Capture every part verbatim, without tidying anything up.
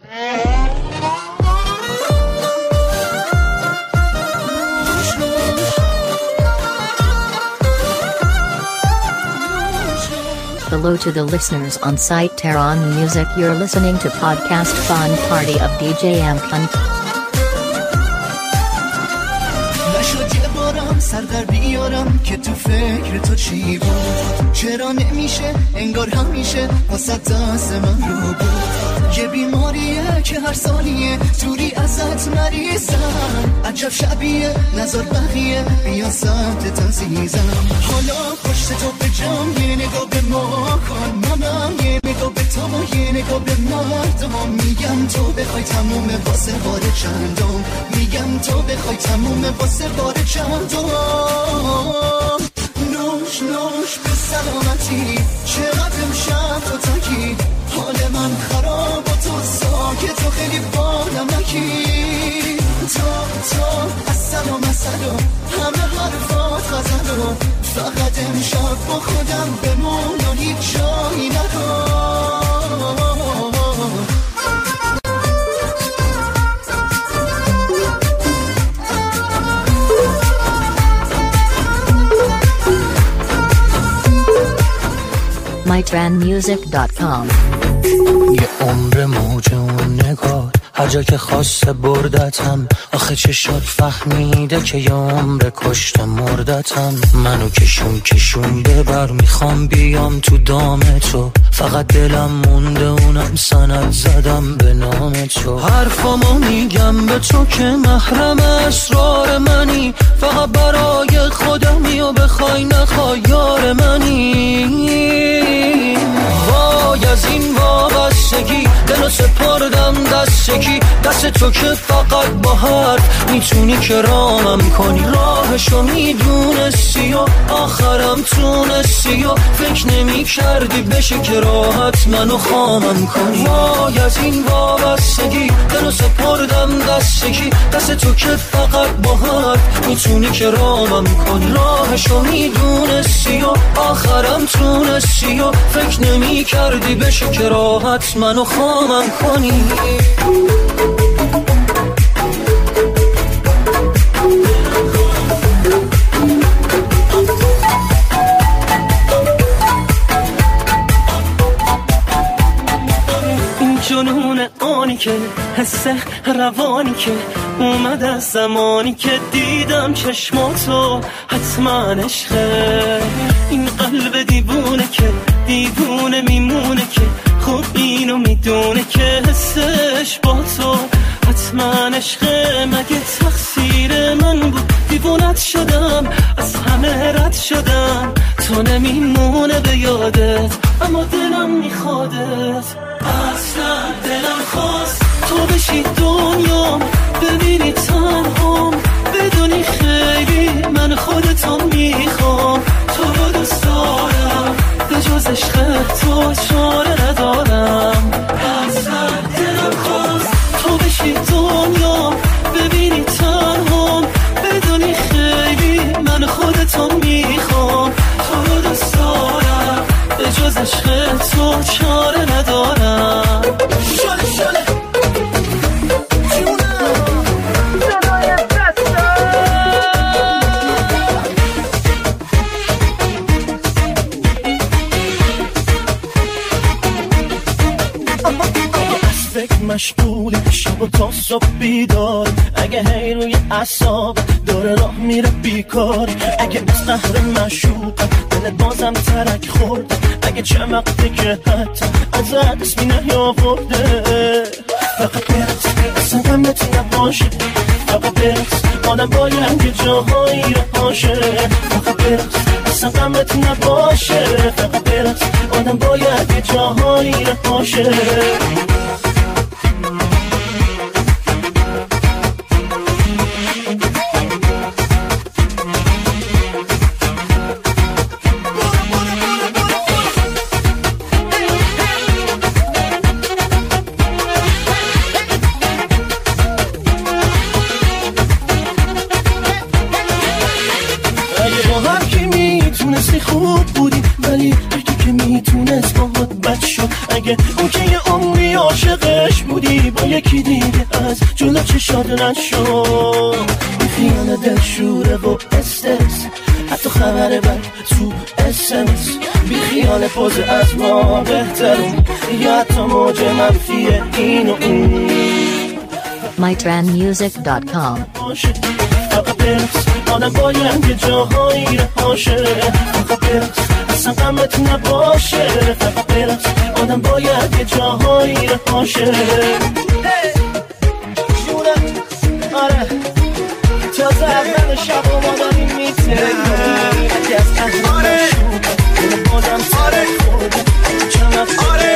Hello to the listeners on site Tehran Music. You're listening to podcast Fun Party of دی جی Amkan. نشد یه بارم سر در بیارم که تو فکر تو چی بود، چرا نمیشه انگار همیشه واسه دست من رو بود. یه بیماریه که هر ثانیه دوری ازت مریضم، عجب شبیه نظر بقیه بیا سمت تنزیزم. حالا پشت تو به جام یه نگاه به ما کن، منم یه نگاه به تو و یه نگاه به مردم. میگم تو بخوای تموم واسه بار چندم، میگم تو بخوای تموم واسه بار چندم. نوش نوش به سلامتی، چقدر امشب تو تکی، حال من خراب و تو ساکت و خیلی بانمکی. تو تو از سلام از سلام همه حرفات غزل و فقط امشب با خودم بمون و هیچ جایی نکن. my tran music dot com. یه عمر موج اون نگاه هر جا که خواسته بردتم، آخه چه شد فهمیده که یه عمر کشته مردتم. منو کشون کشون ببر، میخوام بیام تو دام تو، فقط دلم مونده اونم سند زدم به نام تو. حرفامو میگم به تو که محرم اسرار منی، فقط برای خودمی و بخوای نخوای یار منی. وای از این وابستگی دلو سپردم دست کی، دست تو که فقط با حرف میتونی که رامم کنی. راهشو میدونستی و آخرم تونستی و فکر نمی کردی بشه که راحت منو خامم کنی. وای از این وابستگی دلو سپردم دست کی، دست تو که فقط با حرف میتونی که رامم کنی. راهشو میدونستی و آخرم تونستی و فکر نمی کردی بشه که راحت منو خامم کنی. این جنون آنی که حس روانی که اومد از زمانی که دیدم چشماتو حتما عشقه. این قلب دیوونه که دیوونه میمونه که خوب اینو میدونه که حسش با تو حتما عشقه. مگه تقصیر من بود دیوونت شدم، از همه رد شدم، تو نمیمونه به یادت اما دلم میخوادت. اصلا دلم خواست تو بشی دنیام، ببینی تنهام، بدونی خیلی من خودتو میخوام. تو رو دوست دارم، به جز عشق تو چاره ندارم. اصلا دلم خواست تو بشی دنیام، ببینی تنهام، بدونی خیلی من خودتو میخوام. تو رو دوست دارم، به جز عشق تو چاره ندارم. شله شله مشغول شب و تا صبح بیدار، اگه هی روی اعصاب داره راه میره بیکار. اگه از قهر مشوق دلت بازم ترک خورد، اگه چه وقتی که حتی ازت اسمی نیاورده. فقط برقص اصلا غمت نباشه، فقط برقص آدم باید یه جاهایی رو باشه. فقط برقص اصلا غمت نباشه، فقط برقص آدم باید یه جاهایی رو باشه. خوب بودی ولی هرکی که میتونست باهات بد شد. اگه اون که یه عمری میدونی عاشقش بودی با یکی دیگه از جلو چشات رد شد خیال دلشوره و استرس حتی خبر بد تو اسمس بی خیال پوز از ما بهترون یا حتی موج منفی این و اون my tran music dot com فقط برس آدم باید یه جاهایی رهاشه فقط برس اصلا غمت نباشه فقط برس آدم باید یه جاهایی رهاشه جونم آره تازه اول شب و ما داریم میتریم اگه از احمد شد دل بادم سر خود چمت آره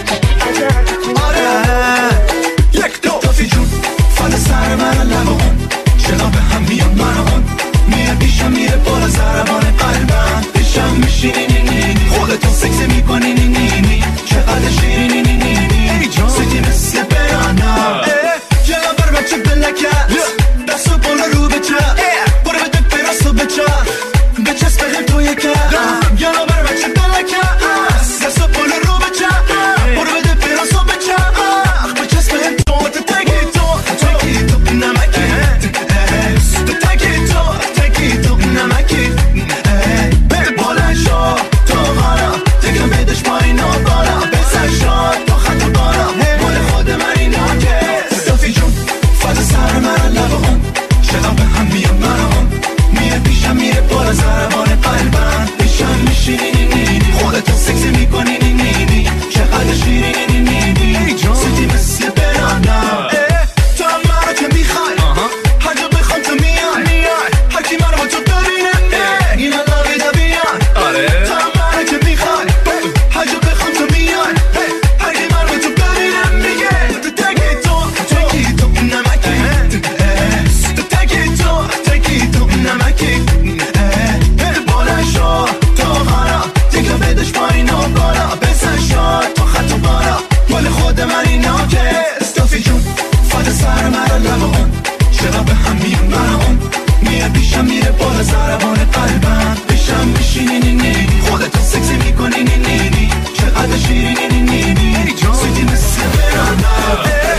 آره یک دو تافی جون فال سر من لبان چرا به هم میان من آن میره پیشم میره بالا زربان قلبم پیشم میشینی نی نی نی خودتون سکسی میکنی نی نی نی چقدر شیرینی نی نی نی سیدی مثل برانم جناب بر بچه بلکت دستو بالا رو بچه برو بده براسو بچه بچست بهم توی که جناب بر بچه بلکت دستو بالا رو بچه برو بده براسو بچه بچست بهم تو تگی تو تگی تو نمکی تگی تو تگی تو نمکی بالا شا تو غارا تکم بدش پایین و بالا بسر شا تو خط و بالا مال خود من اینا که صافی جون فاز سر من لبان چرا به هم میان من هم میره پیشم میره بالا زربان قلبم پیشم میشینی نی نی نی خودتو سکسی میکنی نی نی نی چقدر شیرینی نی نی نی سیدی مثل برانم تو هم مرا که میخوای هر جا بخوام تو میای هرکی مرا با تو ببینه این علاقه دبیان تو هم مرا که میخوای هر جا بخوام تو میای هرکی مرا با تو ببینه میگه تو تگی تو تگی تو نمکی تو تگی تو تگی تو نمکی بالا شا تو غارا تکم بدش پایین و بالا بسن شا تو خط و بالا مال خود من اینا که استافی جون فاد سر مرا لبان چرا به هم میان من میره پیشم میره بالا زربان قلبم پیشم میشینی نی نی خودتو سکسی میکنی نی نی نی چقدر شیرینی نی نی نی سیدی مثل برانم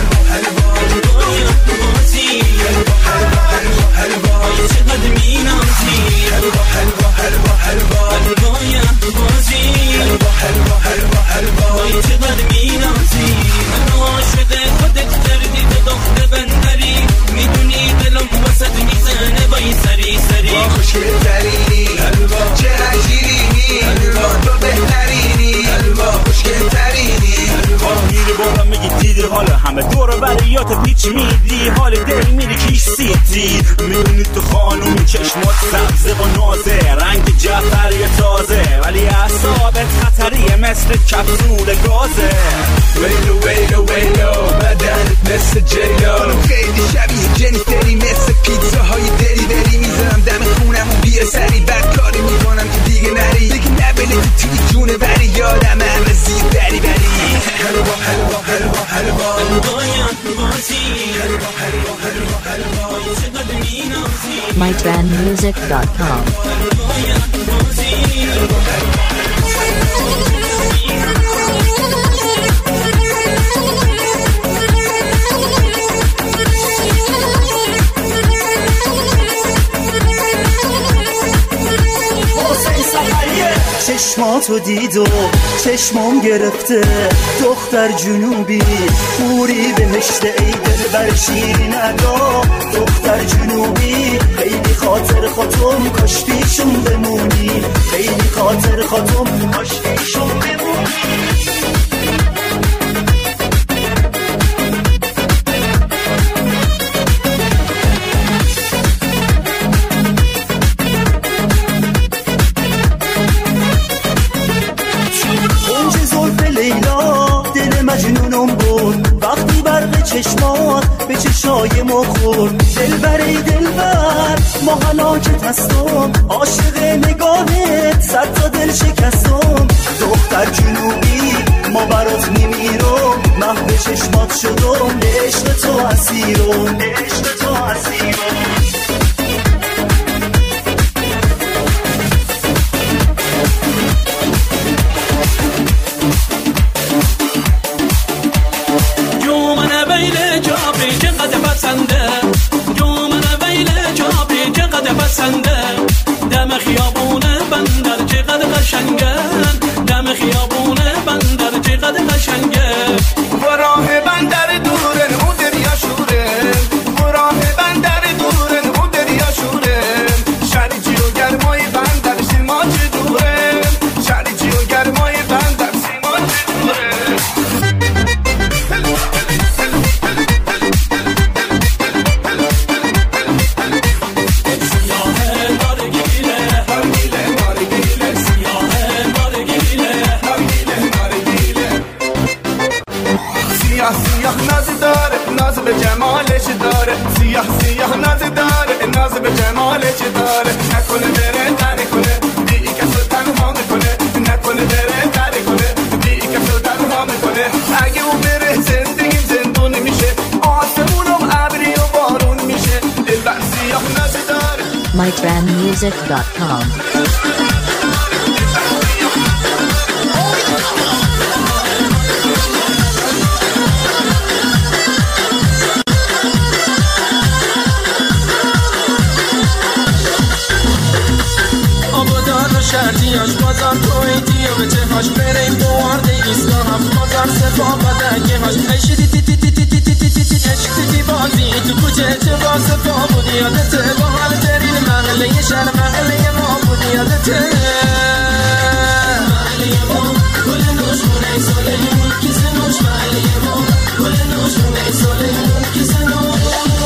چقدر مینازی حلوا حلوا حلوا حلوا باید بازی حلوا حلوا حلوا حلوا چقدر مینازی من عاشق خودت کردی به داخل بندری میدونی دلم وسط میزنه با این سری سری با خوشگل ترینی حلوا چقدر شیرینی حلوا تو بهترینی حلوا خوشگل ترینی حلوا میری بارم میگی دیدی حالا همه دور بریات پیچ میدی حال دل میری کیش سیتی میدونی تو خانوم چشمات سبزه و نازه رنگ جعفر یه تازه ولی اعصابت خطریه مثل کپسول گازه ویلو ویلو ویلو بدنت مثل جیلو خیلی شبیه جنیفری مثل پیتزاهای دری دری میزنم دم خونم و بیه سری بد کاری میکنم که دیگه نری دیگه نبلی تو توی جونه بری یادم همه زیر بری بری حلوا حلوا حلوا حلوا باید بازی حلوا حلوا حلوا حلوا چقدر مینازی my tran music dot com چشماتو دید و چشمام گرفته دختر جنوبی موری بهشته ای دل بر شیرین ادا دختر جنوبی خیلی خاطر خاطم کاش پیشون بمونی خیلی خاطر خاطم کاش پیشون بمونی مجنونم بود وقتی برق چشمات به چشای ما خورد دلبر ای دلبر ما هلاکت هستم عاشق نگاهت صد تا دل شکستم دختر جنوبی ما برات میمیرم محو چشمات شدم عشق تو اسیرم عشق تو اسیرم سیاه ناز داره ناز به جمالش داره سیاه سیاه ناز داره ناز به جمالش داره نکنه بره تنه کنه بی کسو تنها میکنه نکنه بره تنه کنه بی کسو تنها میکنه اگه اون بره زندگی زندون میشه آسمونم ابری و بارون میشه دلبر سیاه ناز داره my tran music dot com شردیاش بازار تویدی و به چهاش بریم بوارده ایستگاه هم بازار سفا بدگه هاش عشقی تی تی تی تی تی تی تی تی تی عشقی تی بازی تو کوچه چه با سفا بودی یادته با هر درین مغله شهر مغله ما بودی یادته مغله ما گل نوشمونه سالیمون کسی نوش مغله ما گل نوشمونه سالیمون کسی نوش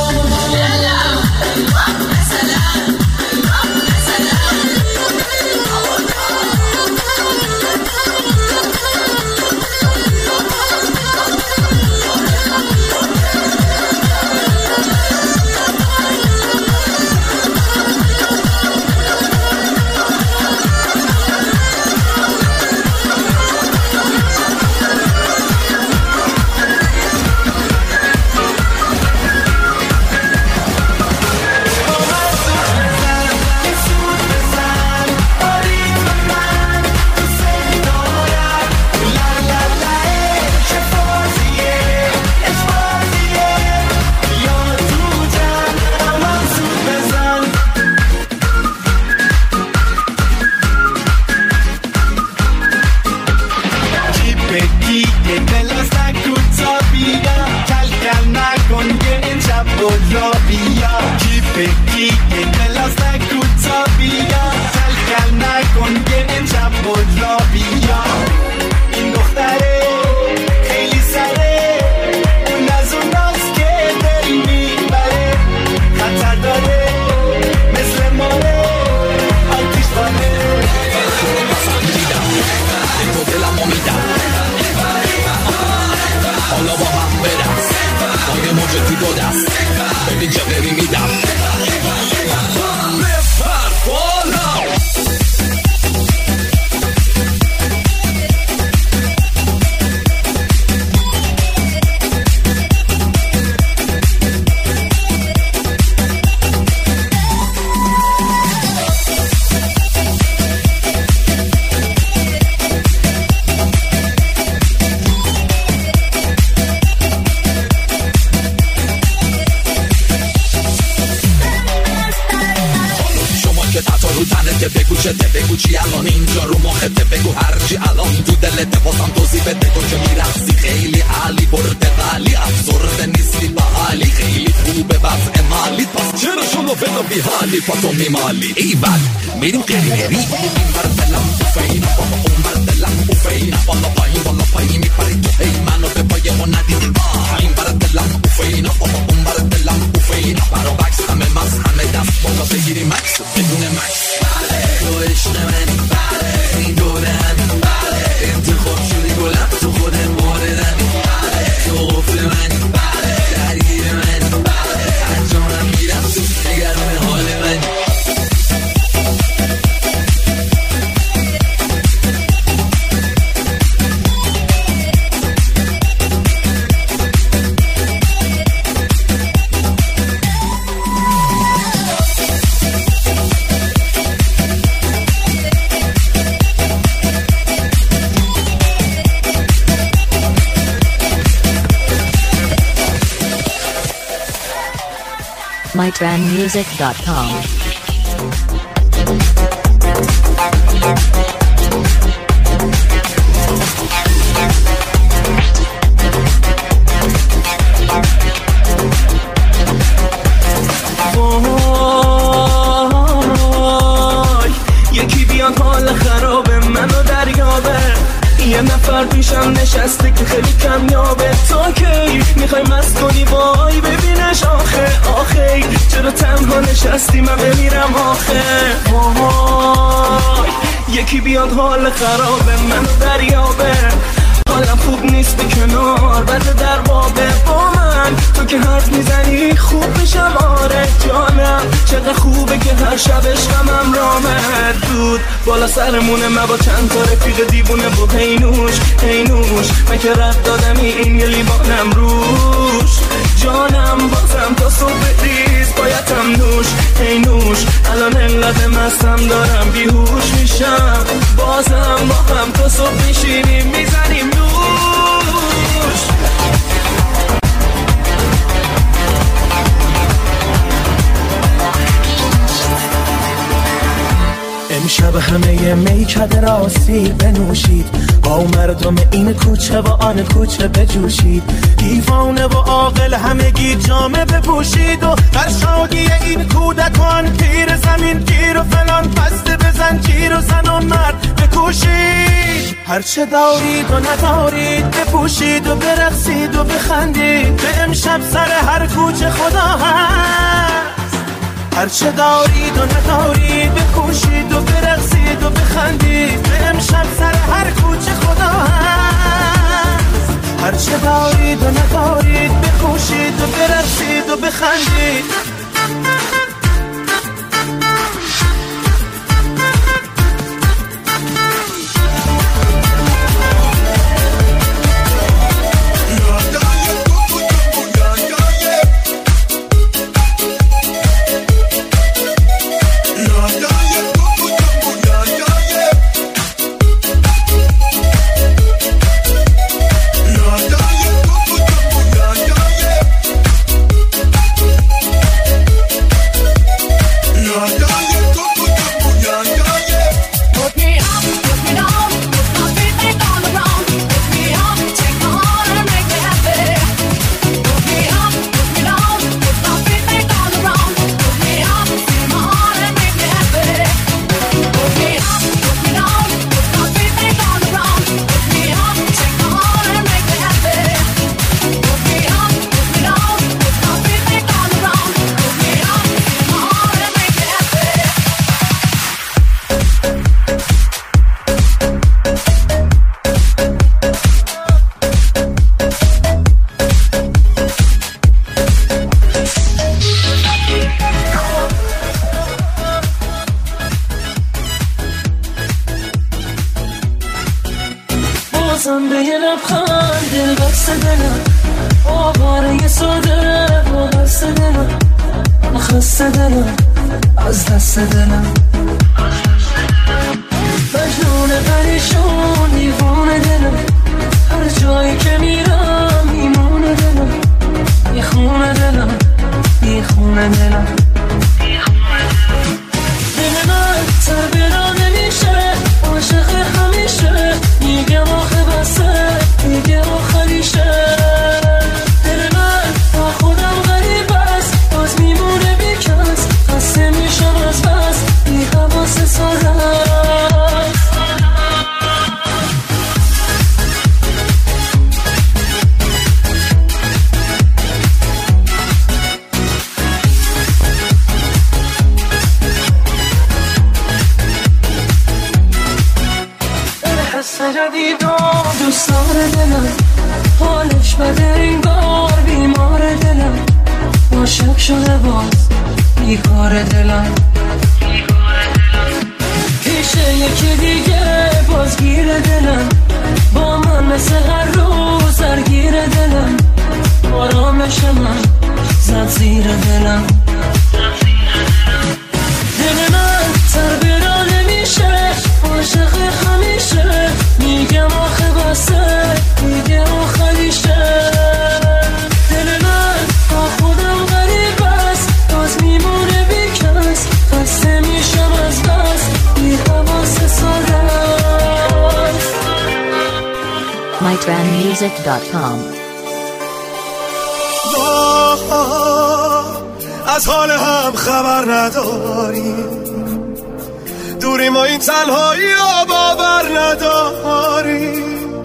میریم قریبری این بر دلم بفینا بابا اون بر دلم بفینا بالا پایین بالا پایین میپری تو هی منو به پای ما ندیدی این بر دلم بفینا بابا اون بر دلم بفینا برا بکس همه مز همه دست بالا بگیری مکس بدون مکس تو عشق منی این دوره همین انتخاب شدی گلم تو خود موردمی تو قفل منی درگیر منی از جانم میرم تو نگرم حال منی my tran music dot com یکی بیاد حال خراب منو دریابه یه نفر پیشم نشسته که خیلی کمیابه تا کی میخوای مست کنی وای ببینش آخه آخه چرا تنها نشستی من بمیرم آخه وای یکی بیاد حال خرابه منو دریابه حالم خوب نیست به کنار بده در بابه با من تو که حرف میزنی خوب بشم آره جانم چقدر خوبه که هر شب عشقم رامه دود بالا سرمونه من با چند تا رفیق دیوونه و پینوش پینوش من که رفت دادمی این یه لیوانم روش جانم بازم تا صبح ریز بایدم نوش پینوش الان انقدر مستم دارم بیهوش میشم بازم با هم تا صبح میشینیم میزنیم نوش امشب همه میکده راستی بنوشید با مردم این کوچه و آن کوچه بجوشید دیوانه و عاقل همگی جامه بپوشید و در شاگی این کودکان پیر زمین گیر و فلان بسته بزن گیر و زن و مرد بکوشید هرچه دارید و ندارید بپوشید و برقصید و بخندید به امشب سر هر کوچه خدا هست هرچه دارید و ندارید بکوشید و برقصید و بخندید به امشب سر هر کوچه خدا هست هرچه دارید و ندارید بکوشید و برقصید و بخندید بازم به یه لبخند دل بسته دلم آواره ساده با بسته دلم خسته دلم از دست دلم مجنون پریشون دیوانه دلم هر جایی که میرم میمونه دلم میخونه دلم میخونه دلم دل من سر برا نمیشه عاشق همیشه میگم آخه بسه میگه آخریشه دل من با خودم غریب است باز میمونه بیکس خسته میشم از بس بی حواس ساده جدید و دوست داره دلم حالش بده انگار بیمار دلم عاشق شده باز بیکار دلم پیشه یکی دیگه باز گیر دلم با من مثل هر روز درگیر دلم آرامش من زد زیر دلم دل من سر برا نمیشه عاشق همیشه میگم آخه بسه میگه آخریشه دل من با خودم غریب است باز میمونه بیکس خسته میشم از بس بی حواس ساده my tran music dot com از حال هم خبر نداریم دوری ما این تنهایی را باور نداریم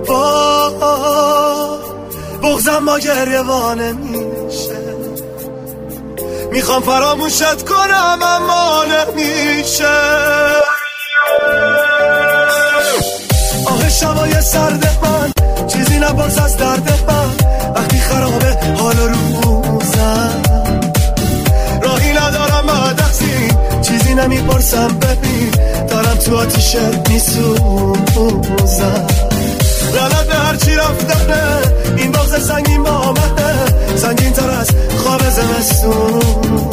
با بغضم با گریوانه میشه میخوام فراموشت کنم اما نمیشه آه شبای سرد من چیزی نپرس از درد من وقتی خرابه حال روزم. راهی ندارم بعد از این چیزی نمیپرسم ببین دارم تو آتیشت میسوزم. لعنت به هرچی رفتنه این بغض سنگین با آمده سنگین تر از خواب زمستون.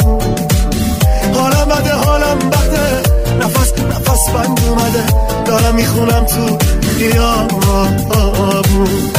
حالم بده حالم بده نفس نفس بند اومده دارم میخونم تو خیابون.